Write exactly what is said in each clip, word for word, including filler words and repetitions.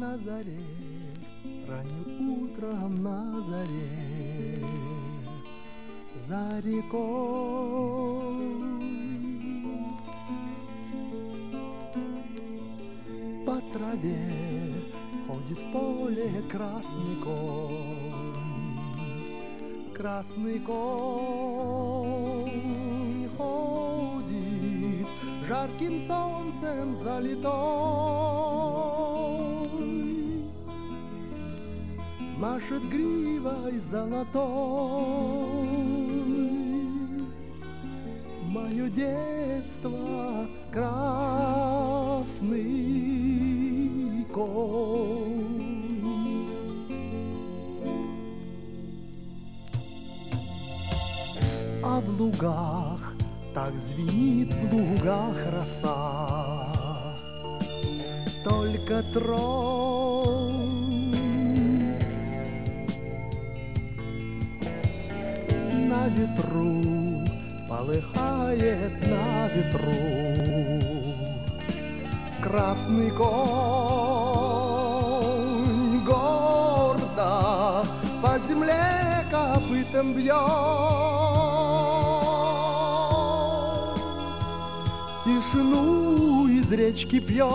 на заре, ранним утром на заре, за рекой. По траве ходит в поле красный конь, красный конь ходит, жарким солнцем залитой, машет гривой золотой. Мое детство красный конь. А в лугах так звенит в лугах роса, только тронь на ветру полыхает, на ветру. Красный конь гордо по земле копытом бьет, тишину из речки пьет.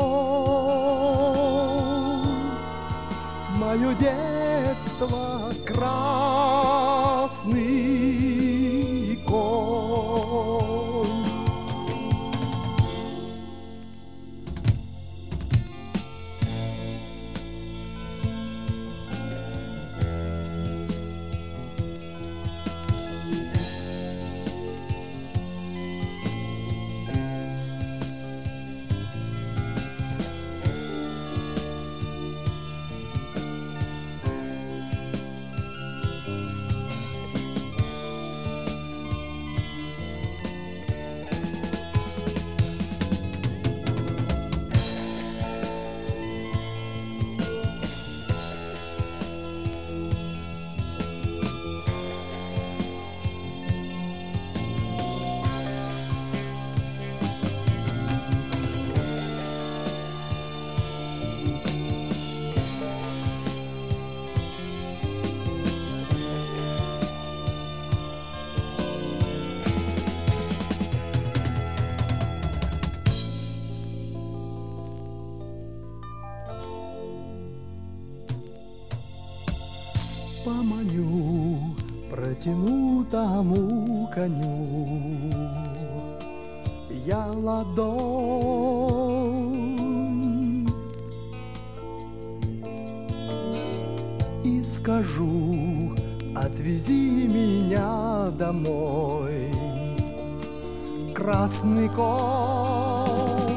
Мое детство красный конь. Поманю, протяну тому коню я ладонь и скажу: отвези меня домой, красный конь.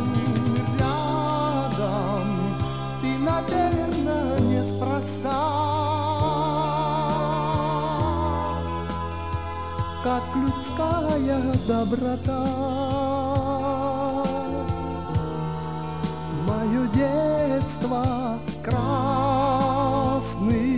Рядом ты, наверное, неспроста, как людская доброта. Мое детство красный